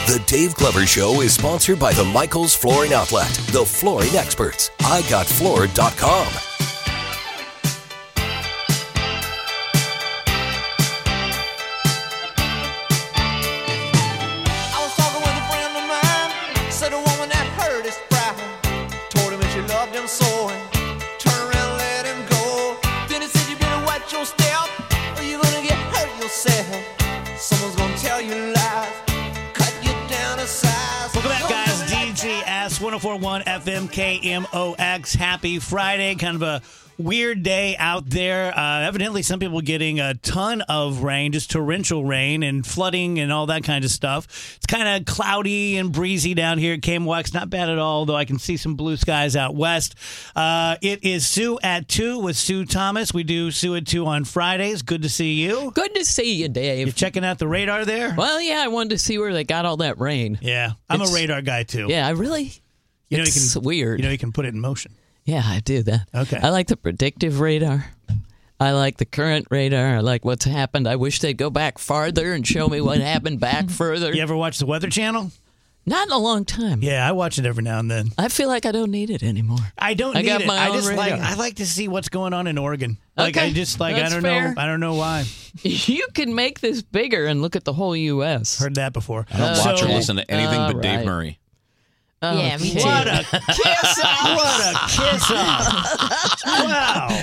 The Dave Glover Show is sponsored by the Michaels Flooring Outlet, the flooring experts. IGotFloored.com. I was talking with a friend of mine, said a woman that hurt his pride, told him that she loved him so, and turned around and let him go. Then he said, you better watch your step, or you're gonna get hurt yourself. Someone's gonna tell you lies, cut you down to size. Welcome back, guys. DGS 104.1 FM KMOX. Happy Friday. Kind of a weird day out there. Evidently, some people getting a ton of rain, just torrential rain and flooding and all that kind of stuff. It's kind of cloudy and breezy down here at KMOX. Not bad at all, though I can see some blue skies out west. It is Sue at 2 with Sue Thomas. We do Sue at 2 on Fridays. Good to see you. Good to see you, Dave. You checking out the radar there? Well, yeah, I wanted to see where they got all that rain. Yeah, I'm a radar guy, too. Yeah, I really. You know, it's weird. You know, you can put it in motion. Yeah, I do that. Okay. I like the predictive radar. I like the current radar. I like what's happened. I wish they'd go back farther and show me what happened back further. You ever watch the Weather Channel? Not in a long time. Yeah, I watch it every now and then. I feel like I don't need it anymore. I don't I need got it. my I own just radar. I like to see what's going on in Oregon. Like Okay, I just like I that's don't fair. know. I don't know why. You can make this bigger and look at the whole U.S. Heard that before. I don't watch or So- listen to anything but Dave right. Murray. Oh, Yeah, me okay. too. What a kiss off! What a kiss off! Wow.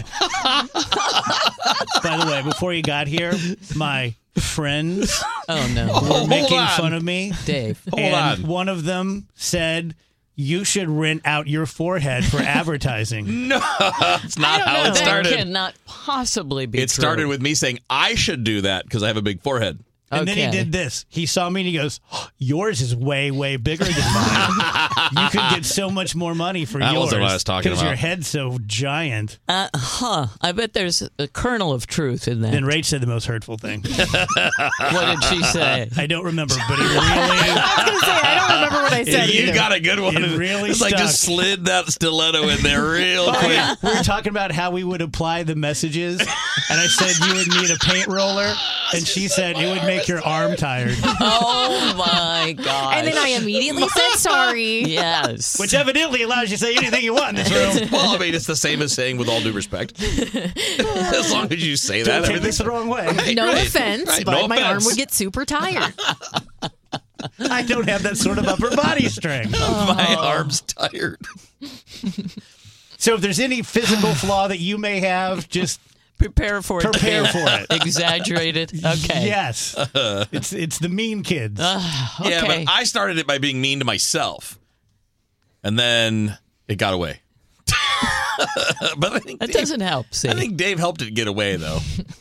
By the way, before you got here, my friends Oh, no. were making on. fun of me. Dave. Hold and on. one of them said, "You should rent out your forehead for advertising." No, it's not how it That started. cannot possibly be It started true. with me saying I should do that because I have a big forehead. And then he Okay. did this. He saw me and he goes, "Yours is way, way bigger than mine. You could get so much more money for That yours wasn't what I was talking because your about. head's so giant." I bet there's a kernel of truth in that. Then Rach said the most hurtful thing. What did she say? I don't remember, but he really, I was going to say, I don't remember what I said You either. got a good one. It really it's like just stuck. slid that stiletto in there real quick. we were talking about how we would apply the messages, and I said you would need a paint roller, and she said it would make your arm tired. Oh, my God. And then I immediately said sorry. Yes. Which evidently allows you to say anything you want in this room. Well, I mean, it's the same as saying with all due respect. As long as you say that, Don't take everything's this the wrong way. No Right, offense, right, but no my arm offense. would get super tired. I don't have that sort of upper body strength. My arm's tired. So if there's any physical flaw that you may have, just Prepare for it. prepare for it. Exaggerated. Okay. Yes. It's the mean kids. Okay. Yeah, but I started it by being mean to myself. And then it got away. But I think that Dave, doesn't help, see. I think Dave helped it get away, though.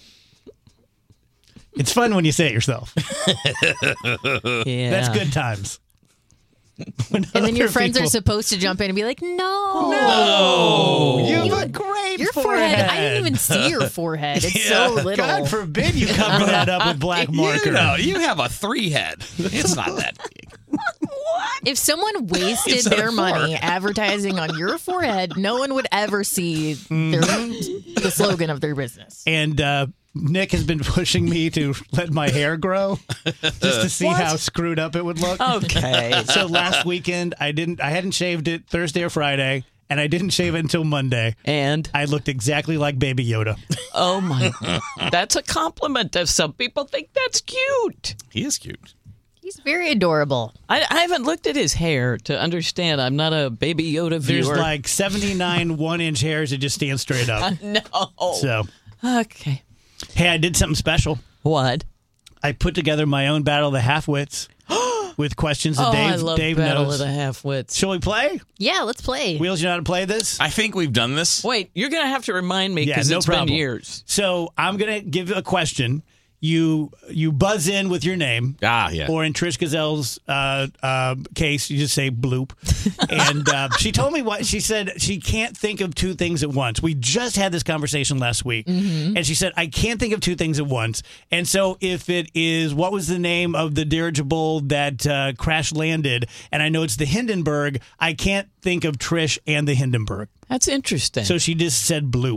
It's fun when you say it yourself. yeah. That's good times. When And then your other friends are people- supposed to jump in and be like, no. No, you have a great Your forehead. I didn't even see your forehead. It's so little. God forbid you cover that up with black marker. You know, you have a 3 head. It's not that big. If someone wasted It's a their 4. money advertising on your forehead, no one would ever see the slogan of their business. And Nick has been pushing me to let my hair grow just to see how screwed up it would look. Okay. So last weekend I hadn't shaved it Thursday or Friday, and I didn't shave it until Monday. And I looked exactly like Baby Yoda. oh my, that's a compliment. If some people think that's cute. He is cute. He's very adorable. I haven't looked at his hair to understand. I'm not a Baby Yoda There's viewer. like 79 1-inch hairs that just stand straight up. no. So, Okay. hey, I did something special. What? I put together my own Battle of the Half-Wits with questions that Oh, I love Dave Battle knows. of the Half-Wits. Shall we play? Yeah, let's play. Wheels, you know how to play this? I think we've done this. Wait, you're going to have to remind me Yeah, because no it's problem. been years. So I'm going to give a question. You buzz in with your name. Ah, yeah. Or in Trish Gazelle's case, you just say bloop. And she told me what she said. She can't think of 2 things at once. We just had this conversation last week. And she said, I can't think of 2 things at once. And so if it is, what was the name of the dirigible that crash landed? And I know it's the Hindenburg. I can't think of Trish and the Hindenburg. That's interesting. So she just said bloop.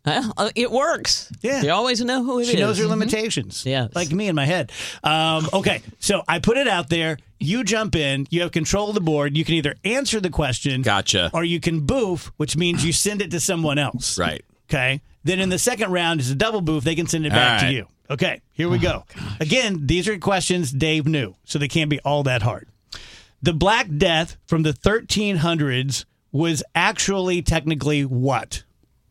It works. Yeah. You always know who it is. She knows her limitations. Yes. Like me in my head. Okay, so I put it out there. You jump in. You have control of the board. You can either answer the question. Gotcha. Or you can boof, which means you send it to someone else. Right. Okay. Then in the second round is a double boof. They can send it back All to right. you. Okay, here we go. Again, these are questions Dave knew, so they can't be all that hard. The Black Death from the 1300s was actually technically what?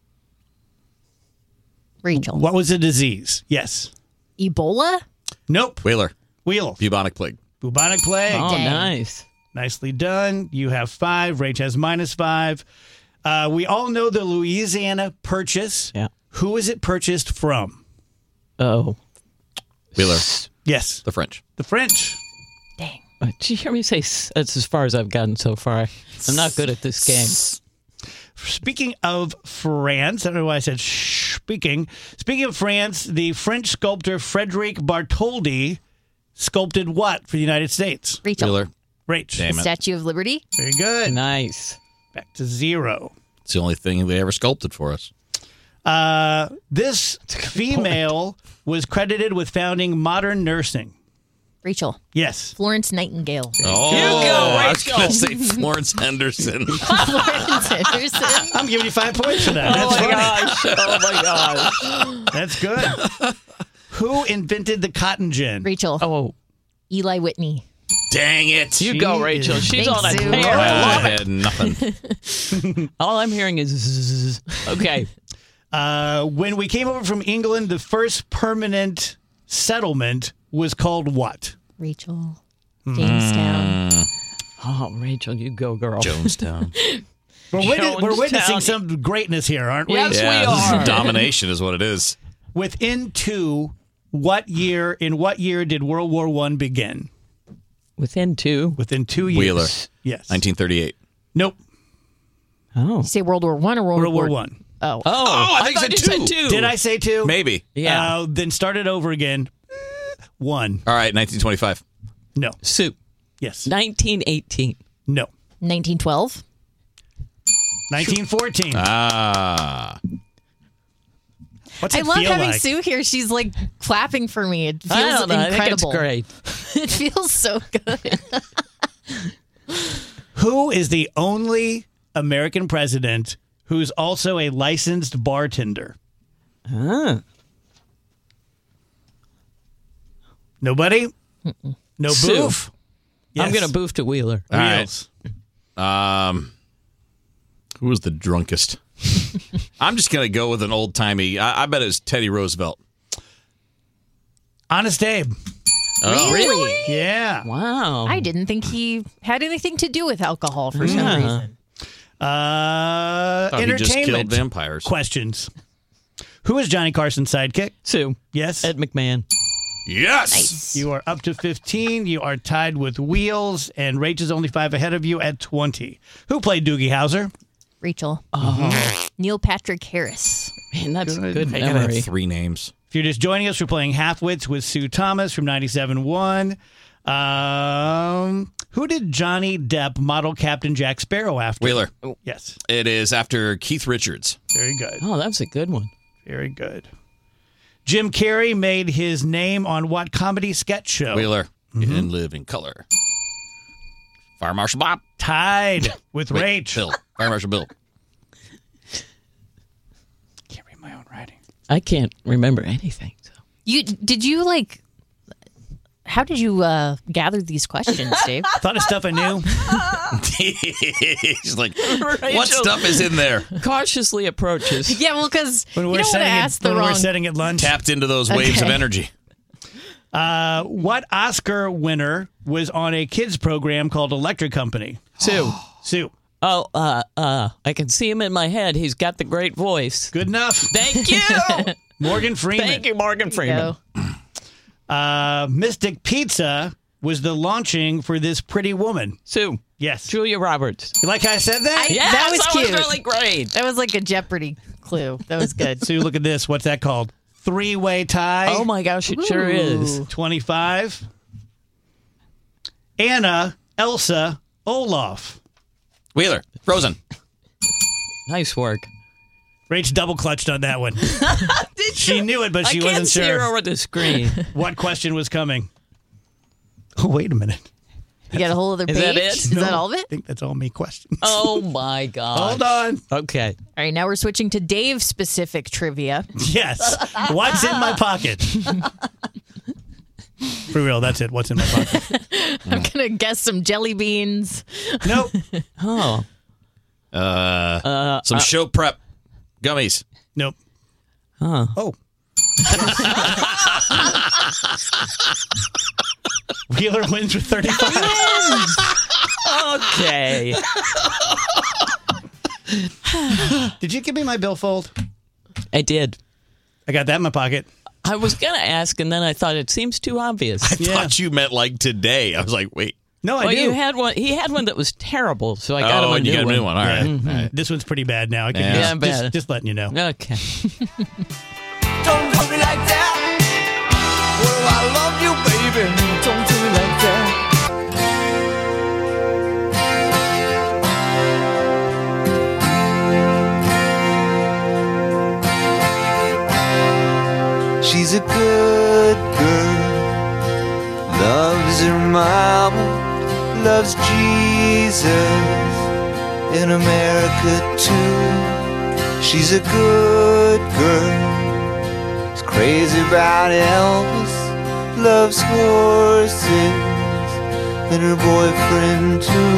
Rachel. What was the disease? Yes. Ebola? Nope. Wheeler. Wheel. Bubonic plague. Bubonic plague. Oh, Dang. nice. Nicely done. You have 5. Rach has -5. We all know the Louisiana Purchase. Yeah. Who is it purchased from? Oh. Wheeler. Yes. The French. The French. Dang. Did you hear me say that's as far as I've gotten so far? I'm not good at this game. Speaking of France, I don't know why I said speaking. Speaking of France, the French sculptor Frederic Bartholdi sculpted what for the United States? Rachel. Wheeler. Rach. Damn it. Statue of Liberty? Very good. Nice. Back to 0. It's the only thing they ever sculpted for us. This female was credited with founding modern nursing. Rachel. Yes. Florence Nightingale. Oh, I was going to say Florence Henderson. Florence Henderson. I'm giving you 5 points for that. That's funny. Oh my gosh. That's good. Who invented the cotton gin? Rachel. Oh, Eli Whitney. Dang it. you go, She Rachel. is- She's Thanks, on a Sue. tear. I I love it. had nothing. All I'm hearing is zzz. Okay. When we came over from England, the first permanent settlement was called what? Rachel. Jamestown. Oh, Rachel, you go, girl. Jonestown. We're witnessing Jonestown. some greatness here, aren't we? Yes, Yeah, we this are. is domination is what it is. Within 2, what year did World War I begin? Within 2. Within 2 years. Wheeler. Yes. 1938. Nope. Oh. You say World War I or World War I. Oh. Oh, I think thought you you said said 2. Did I say 2? Maybe. Yeah. Then start it over again. 1. All right, 1925. No. Soup. Yes. 1918. No. 1912. 1914. Ah. What's I it love feel having like? Sue here. She's like clapping for me. It feels I don't know. incredible. I think it's great. It feels so good. Who is the only American president who's also a licensed bartender? Nobody? No Sue. boof? Yes. I'm going to boof to Wheeler. All right. Wheels. Who was the drunkest? I'm just going to go with an old timey. I bet it was Teddy Roosevelt. Honest Abe. Oh, Really? Yeah. Wow. I didn't think he had anything to do with alcohol for some Yeah. reason. Thought he just killed Entertainment vampires. questions. Who is Johnny Carson's sidekick? Sue. Yes. Ed McMahon. Yes. You are up to 15. You are tied with Wheels, and Rach is only 5 ahead of you at 20. Who played Doogie Howser? Rachel. Neil Patrick Harris. Man, that's a good I gotta memory. have 3 names. If you're just joining us, we're playing Halfwits with Sue Thomas from 97.1. Who did Johnny Depp model Captain Jack Sparrow after? Wheeler. Yes. It is after Keith Richards. Very good. Oh, that's a good one. Very good. Jim Carrey made his name on what comedy sketch show? Wheeler. In Living Color. Fire Marshal Bob. Tied with Wait, Rach. Bill. Fire Marshal Bill. Can't read my own writing. I can't remember anything. So. How did you gather these questions, Dave? Thought of stuff I knew. He's like, what stuff is in there? Cautiously approaches. Yeah, well, because you When don't we're want to setting ask it, the when wrong. we're setting at lunch. Tapped into those waves of Okay. energy. What Oscar winner was on a kids program called Electric Company? Sue. Sue. Oh, I can see him in my head. He's got the great voice. Good enough. Thank you. Morgan Freeman. Thank you, Morgan Freeman. Go. Mystic Pizza was the launching for this pretty woman. Sue. Yes. Julia Roberts. You like how I said that? Yes, that was cute. really great. That was like a Jeopardy clue. That was good. Sue, look at this. What's that called? 3-way tie. Oh my gosh, it sure is. 25. Anna, Elsa, Olaf. Wheeler. Frozen. Nice work. Rach double clutched on that one. She knew it, but she I wasn't can't see sure her over the screen. what question was coming. Oh, wait a minute. You got a whole other page? Is that it? Is that all of I it? think that's all me questions. Oh, my God. Hold on. Okay. All right, now we're switching to Dave-specific trivia. Yes. What's in my pocket? For real, that's it. What's in my pocket? I'm going to guess some jelly beans. Nope. Oh. Some show prep gummies. Nope. Huh. Oh. Wheeler wins with 35. Okay. Did you give me my billfold? I did. I got that in my pocket. I was going to ask, and then I thought it seems too obvious. I thought you meant like today. I was like, wait. No, I Well, do. you had one. He had one that was terrible, so I got him a and you new got a one. new one. All right. Yeah. All right. This one's pretty bad now. I can Yeah, just letting you know. Okay. Don't hold me like that. Well, I love you, baby. Don't do me like that. She's a good girl, loves her mama, loves Jesus, in America too. She's a good girl, she's crazy about Elvis, loves horses, and her boyfriend too.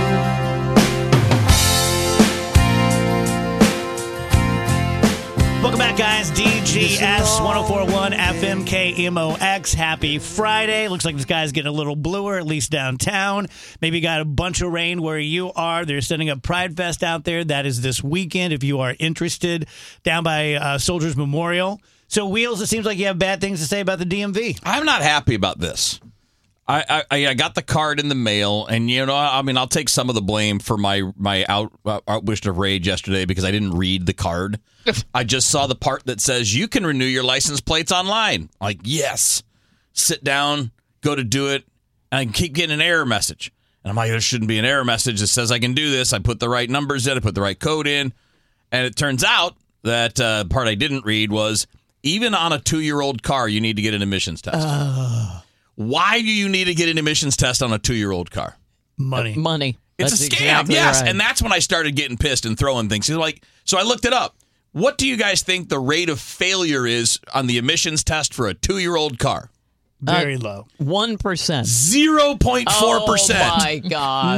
Welcome back, guys. DGS 1041 FM KMOX. Happy Friday. Looks like the sky's getting a little bluer, at least downtown. Maybe got a bunch of rain where you are. They're setting up Pride Fest out there. That is this weekend if you are interested, down by Soldiers Memorial. So, Wheels, it seems like you have bad things to say about the DMV. I'm not happy about this. I got the card in the mail, and I mean, I'll take some of the blame for my outburst of rage yesterday because I didn't read the card. I just saw the part that says you can renew your license plates online. Like, yes, sit down, go to do it, and I keep getting an error message. And I'm like, there shouldn't be an error message that says I can do this. I put the right numbers in, I put the right code in, and it turns out that part I didn't read was even on a 2-year-old car, you need to get an emissions test. Why do you need to get an emissions test on a 2-year-old car? Money. Money. It's That's a scam, exactly yes. right. And that's when I started getting pissed and throwing things. So I looked it up. What do you guys think the rate of failure is on the emissions test for a 2-year-old car? Very low. 1%. 0.4%. Oh, my God.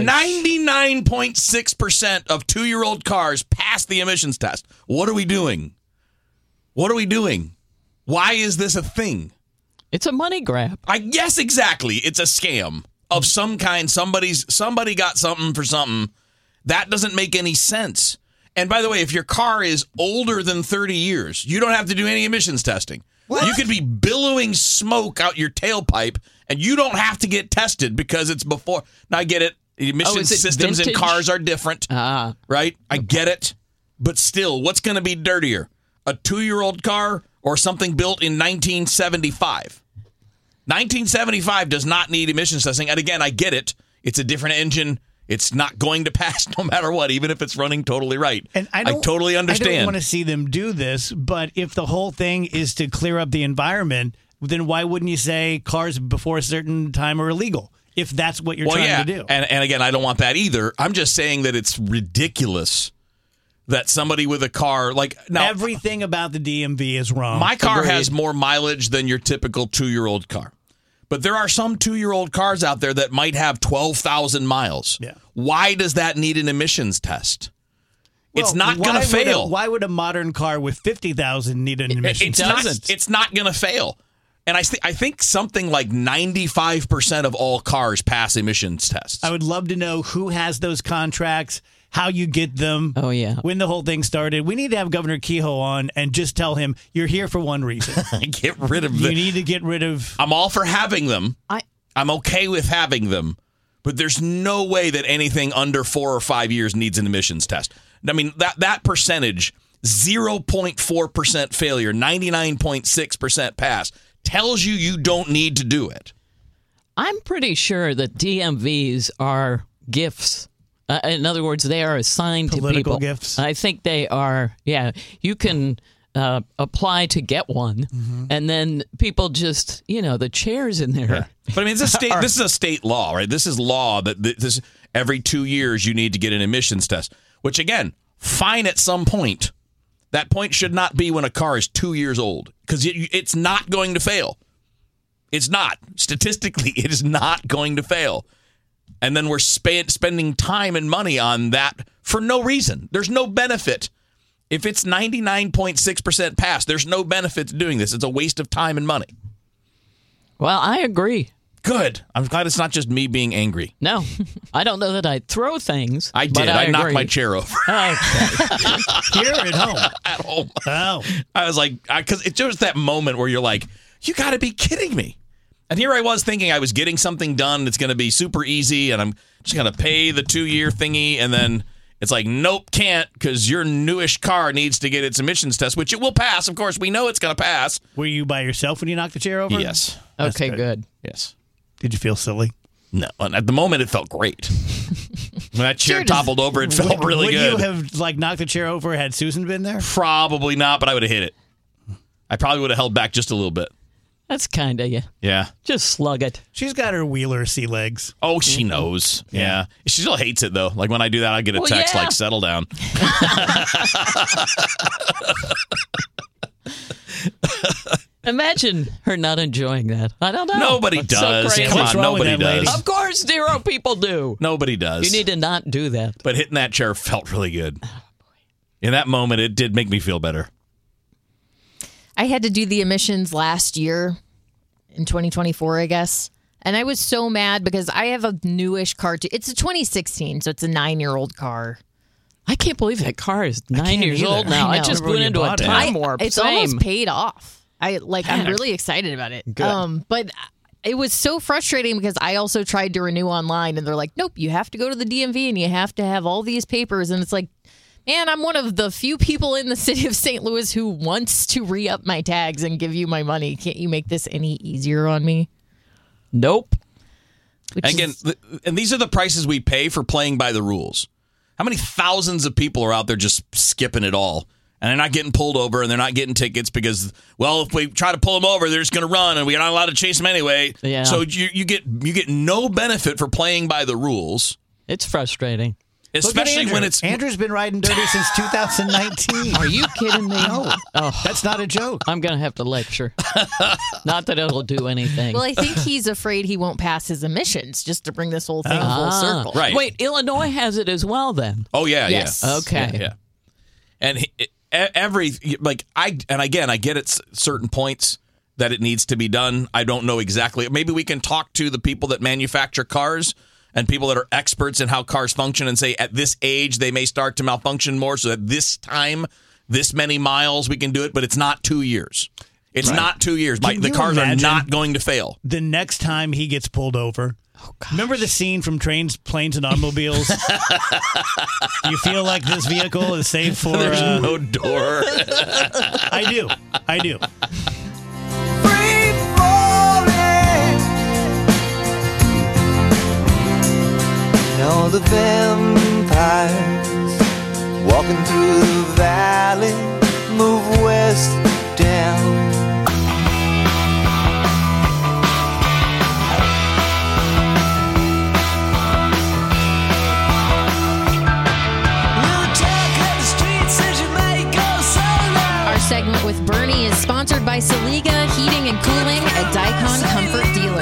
99.6% of 2-year-old cars pass the emissions test. What are we doing? What are we doing? Why is this a thing? It's a money grab. Yes, exactly. It's a scam of some kind. Somebody got something for something. That doesn't make any sense. And by the way, if your car is older than 30 years, you don't have to do any emissions testing. What? You could be billowing smoke out your tailpipe, and you don't have to get tested because it's before. Now, I get it. Emissions systems in cars are different, right? I get it. But still, what's going to be dirtier? A 2-year-old car or something built in 1975? 1975 does not need emissions testing. And again, I get it. It's a different engine. It's not going to pass no matter what, even if it's running totally right. And I totally understand. I don't want to see them do this, but if the whole thing is to clear up the environment, then why wouldn't you say cars before a certain time are illegal? If that's what you're trying to do. And again, I don't want that either. I'm just saying that it's ridiculous that somebody with a car now everything about the DMV is wrong. My car has more mileage than your typical 2-year-old car. But there are some 2-year-old cars out there that might have 12,000 miles. Yeah. Why does that need an emissions test? It's Well, not going to fail. Why would a modern car with 50,000 need an emissions test? It's not going to fail. And I think something like 95% of all cars pass emissions tests. I would love to know who has those contracts, how you get them. Oh, yeah. When the whole thing started. We need to have Governor Kehoe on and just tell him you're here for one reason. Get rid of You them. need to get rid of. I'm all for having them. I'm okay with having them. But there's no way that anything under 4 or 5 years needs an emissions test. I mean, that percentage, 0.4% failure, 99.6% pass, tells you don't need to do it. I'm pretty sure that DMVs are gifts In other words, they are assigned to Political people. gifts. I think they are. Yeah, you can apply to get one, and then people just, the chairs in there. But I mean, this is a state law, right? This is law that this every 2 years you need to get an emissions test, which again, fine at some point. That point should not be when a car is 2 years old, because it's not going to fail. It's not. Statistically, it is not going to fail. And then we're spending time and money on that for no reason. There's no benefit. If it's 99.6% passed, there's no benefit to doing this. It's a waste of time and money. Well, I agree. Good. I'm glad it's not just me being angry. No, I don't know that I'd throw things. I did. but I knocked agree. my chair over. Okay. Here or at home? At home. Oh. I was like, because it's just that moment where you're like, you got to be kidding me. And here I was thinking I was getting something done that's going to be super easy, and I'm just going to pay the 2-year thingy, and then it's like, nope, can't, because your newish car needs to get its emissions test, which it will pass. Of course, we know it's going to pass. Were you by yourself when you knocked the chair over? Yes. Okay, good. Yes. Did you feel silly? No. And at the moment, it felt great. When that chair Sure does. toppled over, it felt really Would good. you have knocked the chair over had Susan been there? Probably not, but I would have hit it. I probably would have held back just a little bit. That's kind of you. Yeah. Just slug it. She's got her Wheeler sea legs. Oh, she knows. Yeah. She still hates it, though. Like, when I do that, I get a Well, text yeah. like, settle down. Imagine her not enjoying that. I don't know. Nobody That's so does. crazy. Come What's on, wrong with nobody that lady? does. Of course, 0 people do. Nobody does. You need to not do that. But hitting that chair felt really good. In that moment, it did make me feel better. I had to do the emissions last year in 2024, I guess. And I was so mad because I have a newish car too. It's a 2016, so it's a 9-year-old car. I can't believe that car is 9 years either. old now. I I know. just Remember when went you into a bought it. time warp. It's Same. almost paid off. I'm really excited about it. Good. But it was so frustrating because I also tried to renew online, and they're like, nope, you have to go to the DMV and you have to have all these papers. And it's like, man, I'm one of the few people in the city of St. Louis who wants to re-up my tags and give you my money. Can't you make this any easier on me? Nope. Which Again, is- and these are the prices we pay for playing by the rules. How many thousands of people are out there just skipping it all? And they're not getting pulled over, and they're not getting tickets because, well, if we try to pull them over, they're just going to run, and we're not allowed to chase them anyway. Yeah. So you get no benefit for playing by the rules, It's frustrating. Look at especially Andrew. when it's Andrew's been riding dirty since 2019. Are you kidding me? No, Oh, that's not a joke. I'm going to have to lecture. Not that it'll do anything. well, I think he's afraid he won't pass his emissions just to bring this whole thing full Ah. circle. Right. Wait, Illinois has it as well then. Oh yeah, Yes. yeah. Okay. Yeah. And every I get at certain points that it needs to be done. I don't know exactly. Maybe we can talk to the people that manufacture cars and people that are experts in how cars function and say at this age they may start to malfunction more. So at this time, this many miles, we can do it. But it's not 2 years. It's not 2 years. Can The you cars are imagine- not going to fail. The next time he gets pulled over. Oh, gosh. Remember the scene from Trains, Planes, and Automobiles? Do you feel like this vehicle is safe for... There's no door. I do. Free falling. Now the vampires walking through the valley move west down. Our segment with Bernie is sponsored by Saliga Heating and Cooling, a Dicon comfort dealer.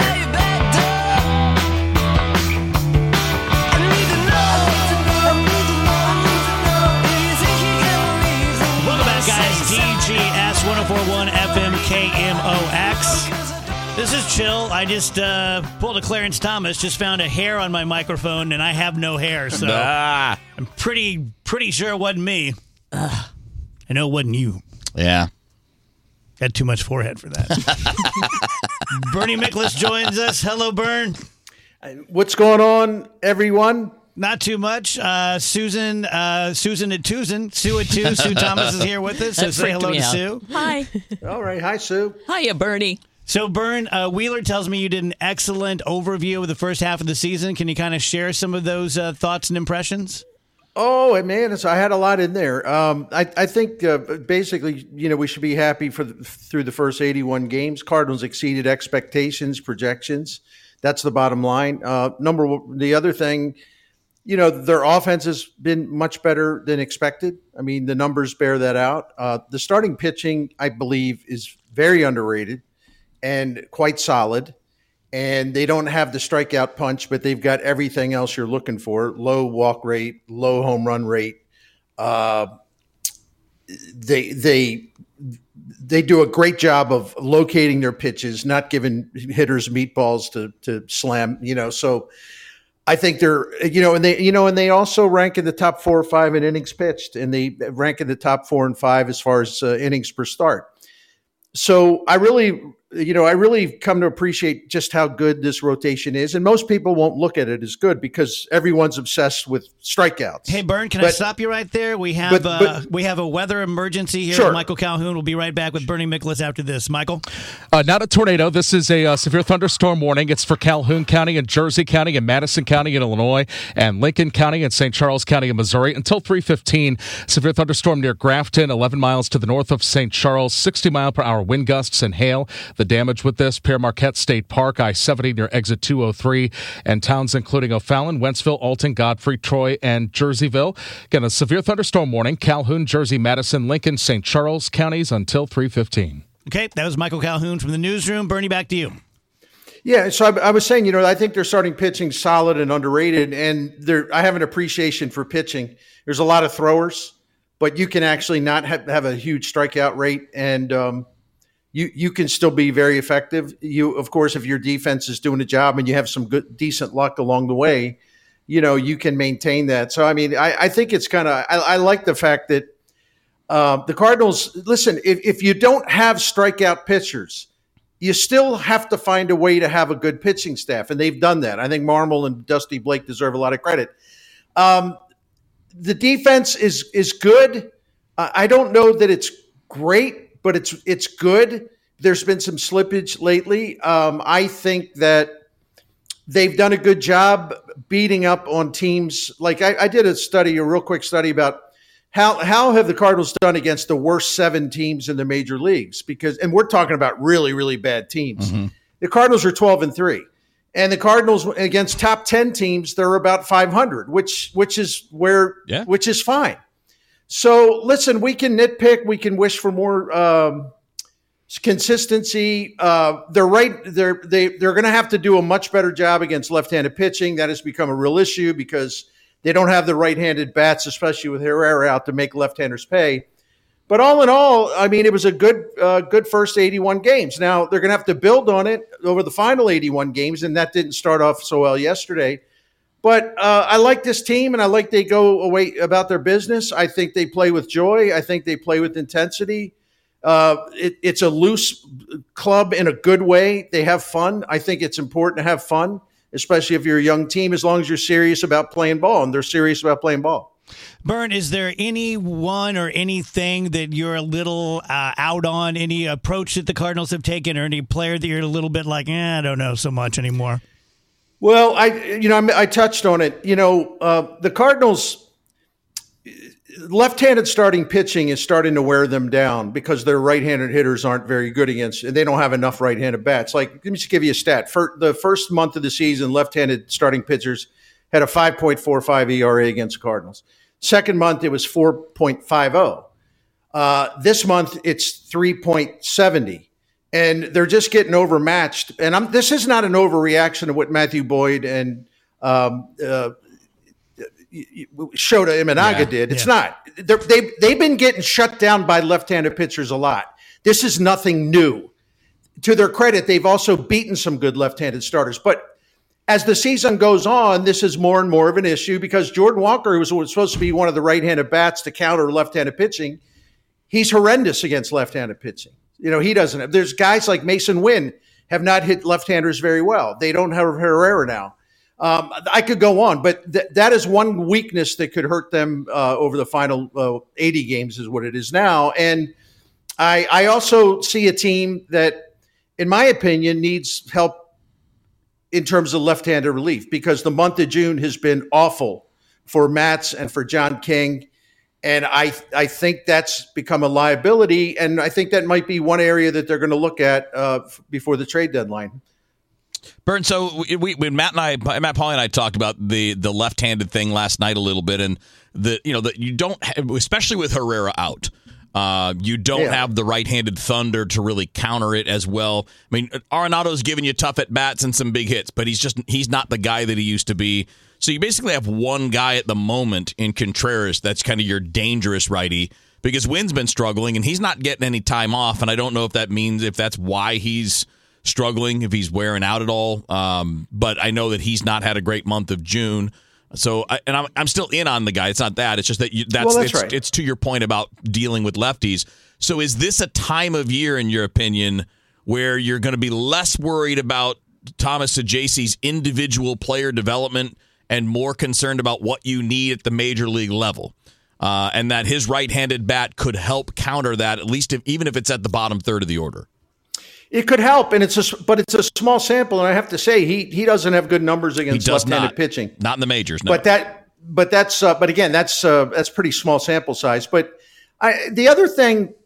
Welcome back, guys. DGS 1041 FM KMOX. This is chill. I just pulled a Clarence Thomas. Just found a hair on my microphone, and I have no hair, so Ah, I'm pretty sure it wasn't me. I know it wasn't you. yeah. Had too much forehead for that. Bernie Miklasz joins us. Hello, Bern. What's going on, everyone? Not too much. Susan at Tucson. Sue at 2. Sue Thomas is here with us. So That say freaked hello me to out. Sue. Hi. All right. Hi, Sue. Hiya, Bernie. So, Bern, Wheeler tells me you did an excellent overview of the first half of the season. Can you kind of share some of those thoughts and impressions? Oh, man, I had a lot in there. I think basically, we should be happy through the first 81 games. Cardinals exceeded expectations, projections. That's the bottom line. The other thing, their offense has been much better than expected. I mean, the numbers bear that out. The starting pitching, I believe, is very underrated and quite solid. And they don't have the strikeout punch, but they've got everything else you're looking for: low walk rate, low home run rate. They do a great job of locating their pitches, not giving hitters meatballs to slam. So I think they're and they also rank in the top 4 or 5 in innings pitched, and they rank in the top 4 and 5 as far as innings per start. So I really come to appreciate just how good this rotation is. And most people won't look at it as good because everyone's obsessed with strikeouts. Hey, Bern, can I stop you right there? We have a weather emergency here. Sure. Michael Calhoun will be right back with Bernie Miklasz after this. Michael? Not a tornado. This is a severe thunderstorm warning. It's for Calhoun County and Jersey County and Madison County in Illinois and Lincoln County and St. Charles County in Missouri until 3:15. Severe thunderstorm near Grafton, 11 miles to the north of St. Charles, 60-mile-per-hour wind gusts and hail. The damage with this: Pere Marquette State Park, I-70 near exit 203, and towns including O'Fallon, Wentzville, Alton, Godfrey, Troy, and Jerseyville. Again, a severe thunderstorm warning: Calhoun, Jersey, Madison, Lincoln, St. Charles counties until 3:15. Okay, that was Michael Calhoun from the newsroom. Bernie, back to you. Yeah, so I was saying, I think their starting pitching solid and underrated, and I have an appreciation for pitching. There's a lot of throwers, but you can actually not have a huge strikeout rate, and you can still be very effective. Of course, if your defense is doing a job and you have some decent luck along the way, you can maintain that. So, I mean, I think it's kind of, I like the fact that the Cardinals, listen, if you don't have strikeout pitchers, you still have to find a way to have a good pitching staff, and they've done that. I think Marmol and Dusty Blake deserve a lot of credit. The defense is good. I don't know that it's great, but it's good. There's been some slippage lately. I think that they've done a good job beating up on teams. Like I did a real quick study about how have the Cardinals done against the worst 7 teams in the major leagues? And we're talking about really, really bad teams. Mm-hmm. The Cardinals are 12-3. And the Cardinals against top 10 teams, they're about 500, which is fine. So listen, we can nitpick, we can wish for more consistency. They're right. They're going to have to do a much better job against left-handed pitching. That has become a real issue because they don't have the right-handed bats, especially with Herrera out, to make left-handers pay. But all in all, I mean, it was a good first 81 games. Now they're going to have to build on it over the final 81 games, and that didn't start off so well yesterday. But I like this team, and I like they go away about their business. I think they play with joy. I think they play with intensity. It's a loose club in a good way. They have fun. I think it's important to have fun, especially if you're a young team, as long as you're serious about playing ball, and they're serious about playing ball. Bern, is there anyone or anything that you're a little out on, any approach that the Cardinals have taken, or any player that you're a little bit like, I don't know so much anymore? Well, I touched on it. The Cardinals' left-handed starting pitching is starting to wear them down because their right-handed hitters aren't very good against, and they don't have enough right-handed bats. Like, let me just give you a stat. For the first month of the season, left-handed starting pitchers had a 5.45 ERA against the Cardinals. Second month, it was 4.50. This month, it's 3.70. And they're just getting overmatched. And this is not an overreaction to what Matthew Boyd and Shota Imanaga did. It's not. They've been getting shut down by left-handed pitchers a lot. This is nothing new. To their credit, they've also beaten some good left-handed starters. But as the season goes on, this is more and more of an issue because Jordan Walker, who was supposed to be one of the right-handed bats to counter left-handed pitching, he's horrendous against left-handed pitching. He doesn't. There's guys like Mason Wynn have not hit left-handers very well. They don't have Herrera now. I could go on, but that is one weakness that could hurt them over the final 80 games is what it is now. And I also see a team that in my opinion, needs help in terms of left-handed relief, because the month of June has been awful for Matz and for John King. And I think that's become a liability, and I think that might be one area that they're going to look at before the trade deadline. Burn, so when Matt Pauley and I talked about the left-handed thing last night a little bit, and that you don't have, especially with Herrera out, you don't have the right-handed thunder to really counter it as well. I mean, Arenado's giving you tough at-bats and some big hits, but he's not the guy that he used to be. So you basically have one guy at the moment in Contreras that's kind of your dangerous righty, because Wynn's been struggling and he's not getting any time off, and I don't know if that's why he's struggling, if he's wearing out at all. But I know that he's not had a great month of June. So, I'm still in on the guy. It's not that. It's just that that's right. It's to your point about dealing with lefties. So is this a time of year, in your opinion, where you're going to be less worried about Thomas Saggesi's individual player development and more concerned about what you need at the major league level? And that his right-handed bat could help counter that, at least even if it's at the bottom third of the order? It could help, and it's a small sample, and I have to say he doesn't have good numbers against left-handed pitching. Not in the majors, no. But again, that's pretty small sample size. But the other thing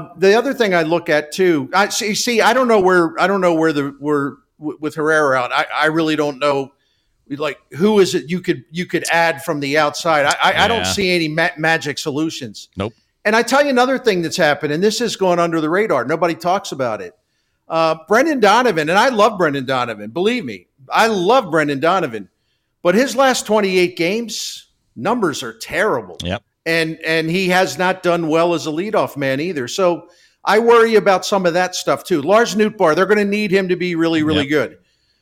I look at too, I don't know where with Herrera out. I really don't know. Like, who is it you could add from the outside? I don't see any magic solutions. Nope. And I tell you another thing that's happened, and this is going under the radar. Nobody talks about it. Brendan Donovan, and I love Brendan Donovan. Believe me, I love Brendan Donovan. But his last 28 games, numbers are terrible. Yep. And he has not done well as a leadoff man either. So I worry about some of that stuff too. Lars Nootbaar, they're going to need him to be really, really good.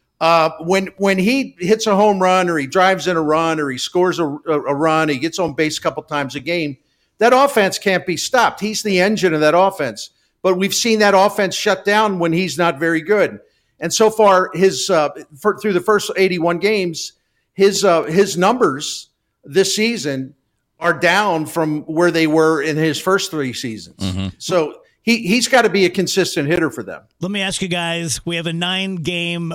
When he hits a home run, or he drives in a run, or he scores a run, he gets on base a couple times a game, that offense can't be stopped. He's the engine of that offense. But we've seen that offense shut down when he's not very good. And so far, through the first 81 games, his numbers this season are down from where they were in his first 3 seasons. Mm-hmm. So he's got to be a consistent hitter for them. Let me ask you guys, we have a 9-game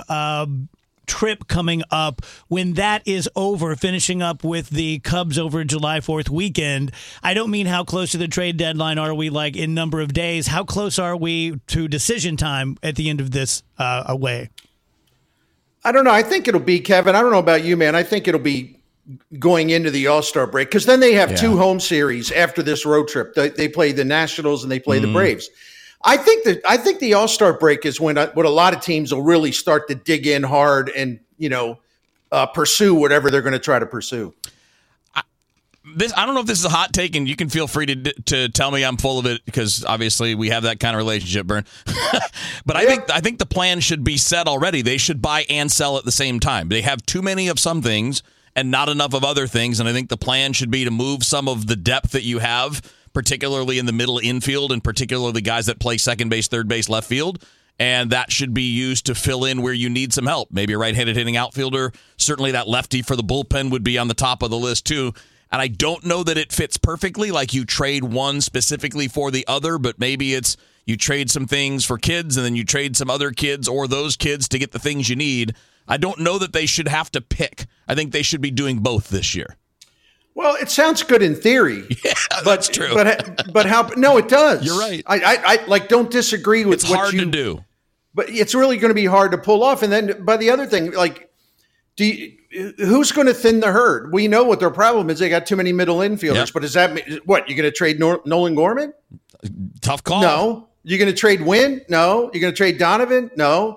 trip coming up. When that is over, finishing up with the Cubs over July 4th weekend, I don't mean how close to the trade deadline are we, like in number of days. How close are we to decision time at the end of this away? I don't know. I think it'll be, Kevin, I don't know about you, man. I think it'll be going into the All-Star break, because then they have 2 home series after this road trip. They play the Nationals and they play the Braves. I think the All-Star break is when a lot of teams will really start to dig in hard and pursue whatever they're going to try to pursue. I don't know if this is a hot take, and you can feel free to tell me I'm full of it, because obviously we have that kind of relationship, Bern. But I think the plan should be set already. They should buy and sell at the same time. They have too many of some things and not enough of other things, and I think the plan should be to move some of the depth that you have, particularly in the middle infield, and particularly the guys that play second base, third base, left field. And that should be used to fill in where you need some help. Maybe a right-handed hitting outfielder. Certainly that lefty for the bullpen would be on the top of the list too. And I don't know that it fits perfectly, like you trade one specifically for the other, but maybe it's you trade some things for kids and then you trade some other kids or those kids to get the things you need. I don't know that they should have to pick. I think they should be doing both this year. Well, it sounds good in theory. Yeah, that's true. But how? No, it does. You're right. I don't disagree with it's hard to do. But it's really going to be hard to pull off. And then, by the other thing, like, who's going to thin the herd? We know what their problem is. They got too many middle infielders. Yep. But does that mean what? You're going to trade Nolan Gorman? Tough call. No. You're going to trade Wynn? No. You're going to trade Donovan? No.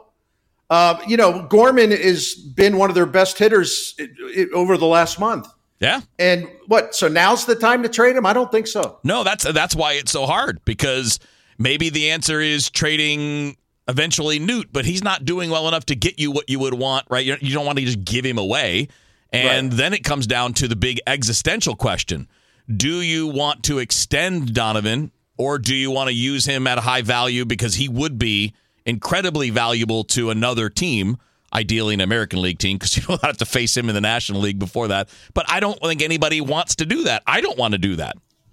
Gorman has been one of their best hitters over the last month. Yeah. And what? So now's the time to trade him? I don't think so. No, that's why it's so hard, because maybe the answer is trading eventually Newt, but he's not doing well enough to get you what you would want, right? You don't want to just give him away. And then it comes down to the big existential question. Do you want to extend Donovan, or do you want to use him at a high value because he would be incredibly valuable to another team? Ideally an American League team, because you don't have to face him in the National League before that. But I don't think anybody wants to do that. I don't want to do that.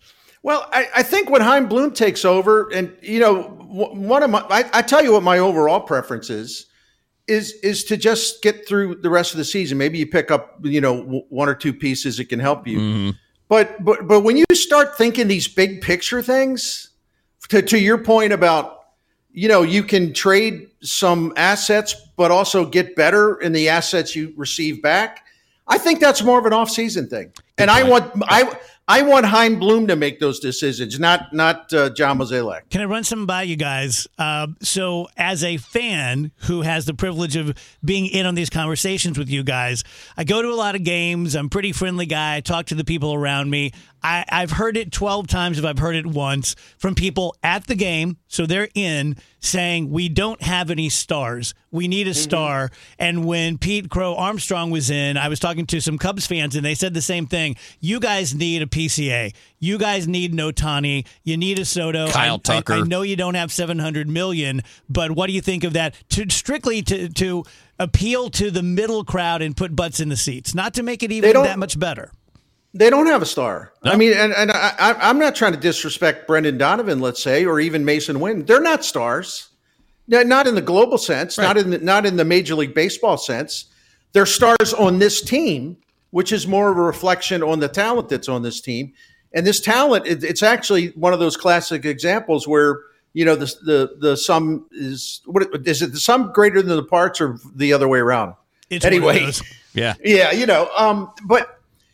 Well, I think when Chaim Bloom takes over, and one of my, I tell you what my overall preference is to just get through the rest of the season. Maybe you pick up, one or two pieces that can help you. Mm-hmm. But when you start thinking these big picture things, to your point about, you can trade some assets, but also get better in the assets you receive back. I think that's more of an off-season thing. And I want Chaim Bloom to make those decisions, not John Mozeliak. Can I run something by you guys? So as a fan who has the privilege of being in on these conversations with you guys, I go to a lot of games. I'm a pretty friendly guy. I talk to the people around me. I've heard it 12 times if I've heard it once from people at the game, so they're in, saying we don't have any stars. We need a star. And when Pete Crow Armstrong was in, I was talking to some Cubs fans, and they said the same thing. You guys need a PCA. You guys need no Ohtani. You need a Soto. Kyle Tucker. I know you don't have $700 million, but what do you think of that? Strictly to appeal to the middle crowd and put butts in the seats, not to make it even that much better. They don't have a star. No. I mean, and I'm not trying to disrespect Brendan Donovan, let's say, or even Mason Wynn. They're not stars. Not in the global sense, right. not in the Major League Baseball sense. They're stars on this team, which is more of a reflection on the talent that's on this team. And this talent, it's actually one of those classic examples where, the sum is, what is it, the sum greater than the parts or the other way around? It's anyway. Yeah. Yeah, but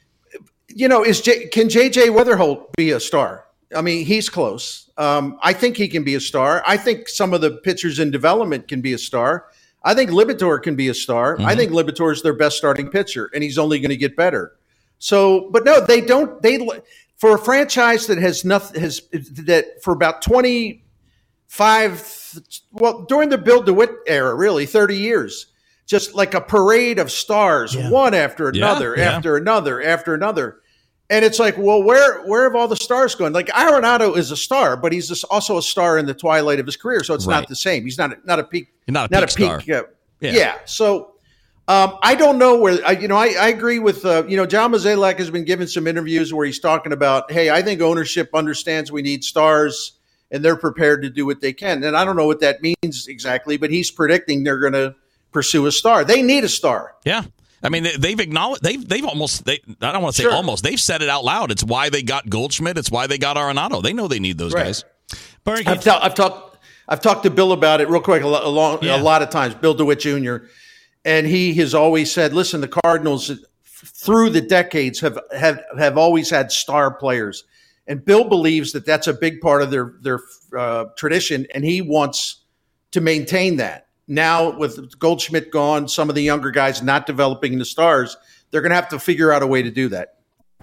can JJ Weatherholt be a star? I mean, he's close. I think he can be a star. I think some of the pitchers in development can be a star. I think Libator can be a star. Mm-hmm. I think Libator is their best starting pitcher, and he's only going to get better. So, but no, they don't. For a franchise that has nothing, that for about 25, well, during the Bill DeWitt era, really 30 years, just like a parade of stars, one after another, after another, after another. And it's like, well, where have all the stars gone? Like Arenado is a star, but he's also a star in the twilight of his career, so it's not the same. He's not a peak. Not a peak star. Yeah. So I don't know where. I agree with John Mozeliak has been giving some interviews where he's talking about, hey, I think ownership understands we need stars, and they're prepared to do what they can. And I don't know what that means exactly, but he's predicting they're going to pursue a star. They need a star. Yeah. I mean, they've acknowledged, they've almost, I don't want to say almost, they've said it out loud. It's why they got Goldschmidt. It's why they got Arenado. They know they need those guys. Berkey, I've talked to Bill about it real quick a lot of times, Bill DeWitt Jr., and he has always said, listen, the Cardinals through the decades have always had star players. And Bill believes that that's a big part of their tradition, and he wants to maintain that. Now, with Goldschmidt gone, some of the younger guys not developing the stars, they're going to have to figure out a way to do that.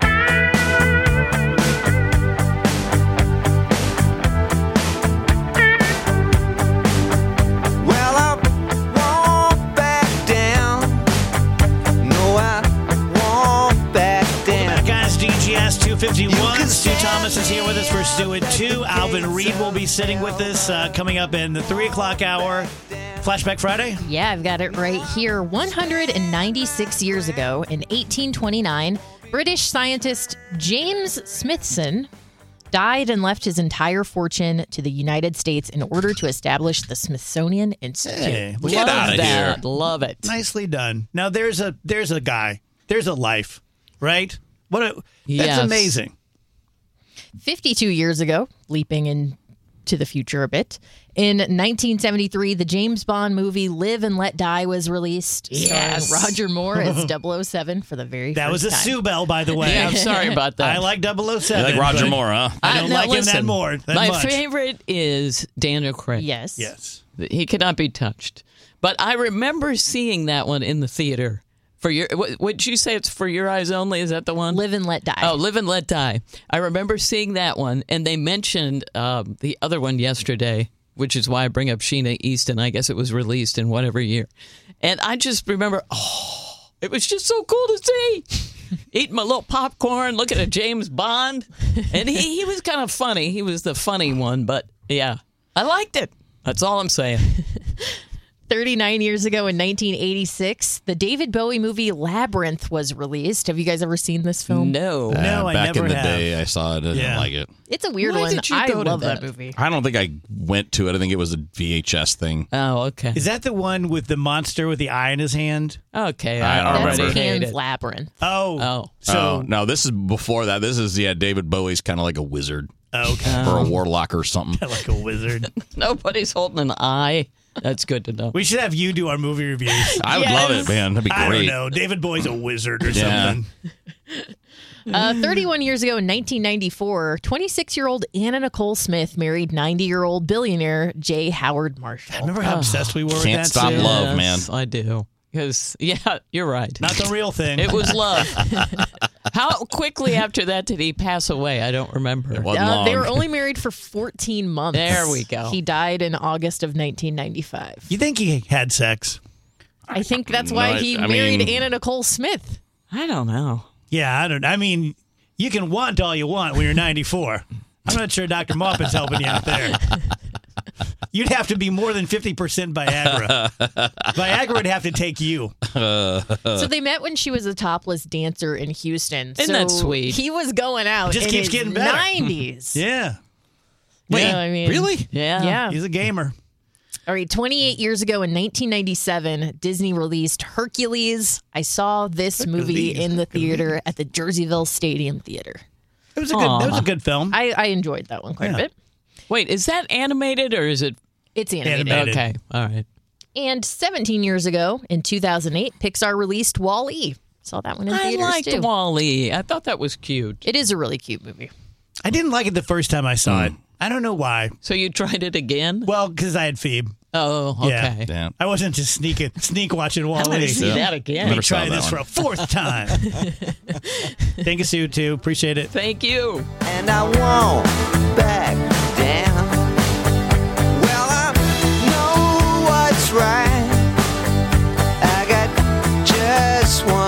Well, I won't back down. No, I won't back down. Welcome back, guys. DGS 251. Stu Thomas is here with us for Stu at 2. Alvin Reed will be sitting with us coming up in the 3 o'clock hour. Flashback Friday? Yeah, I've got it right here. 196 years ago, in 1829, British scientist James Smithson died and left his entire fortune to the United States in order to establish the Smithsonian Institute. Hey, Get out of here. Love it. Nicely done. Now, there's a guy. There's a life, right? That's Yes. amazing. 52 years ago, leaping into the future a bit, in 1973, the James Bond movie Live and Let Die was released, starring Roger Moore as 007 for the very That was first a time. Sue Bell, by the way. Yeah, I'm sorry about that. I like 007. You like Roger but Moore, huh? I don't Now like him listen, that more. That my much. favorite is Daniel Craig. Yes. Yes. He cannot be touched. But I remember seeing that one in the theater. Would you say it's For Your Eyes Only? Is that the one? Live and Let Die. Oh, Live and Let Die. I remember seeing that one, and they mentioned the other one yesterday, which is why I bring up Sheena Easton. I guess it was released in whatever year. And I just remember, it was just so cool to see. Eating my little popcorn, looking at James Bond. And he was kind of funny. He was the funny one, but yeah, I liked it. That's all I'm saying. 39 years ago in 1986, the David Bowie movie Labyrinth was released. Have you guys ever seen this film? No. No, I back never in the have. day, I saw it. I didn't Yeah. like it. It's a weird Why one. did you I go to love that that? movie. I don't think I went to it. I think it was a VHS thing. Oh, okay. Is that the one with the monster with the eye in his hand? Okay. I I don't That's already remember. hate Pan's it. Labyrinth. Oh. So So, No, this is before that. This is David Bowie's kind of like a wizard okay. or a warlock or something. Like a wizard. nobody's holding an eye. That's good to know. We should have you do our movie reviews. I would love it, man. That'd be I great. don't know. David Bowie's a wizard or Yeah. something. 31 years ago in 1994, 26-year-old Anna Nicole Smith married 90-year-old billionaire J. Howard Marshall. Remember how obsessed we were with Can't that? stop Sue? love, Yes, man. I do. Because, yeah, you're right. Not the real thing. It was love. How quickly after that did he pass away? I don't remember. It wasn't long. They were only married for 14 months. There we go. He died in August of 1995. You think he had sex? I think that's No, why he I married mean- Anna Nicole Smith. I don't know. Yeah, I mean, you can want all you want when you're 94. I'm not sure Dr. Maupin's helping you out there. You'd have to be more than 50% Viagra. Viagra would have to take you. So they met when she was a topless dancer in Houston. Isn't that sweet? He was going out Just in keeps his getting better. 90s. Yeah. You know what I mean? Really? Yeah. Yeah. He's a gamer. All right, 28 years ago in 1997, Disney released Hercules. I saw this movie in the theater at the Jerseyville Stadium Theater. It was a good. That was a good film. I enjoyed that one quite a Yeah. bit. Wait, is that animated or is it? It's animated. Animated. Okay. All right. And 17 years ago, in 2008, Pixar released Wall-E. Saw that one in I theaters liked too. Wall-E. I thought that was cute. It is a really cute movie. I didn't like it the first time I saw it. I don't know why. So you tried it again? Well, because I had Phoebe. Oh, Yeah. okay. Damn. I wasn't just sneak watching I'm going Wall-E. to see that again. Let me Never saw try that this one. for a fourth time. Thank you, Sue, too. Appreciate it. Thank you. And I won't back down. Well, I know what's right. I got just one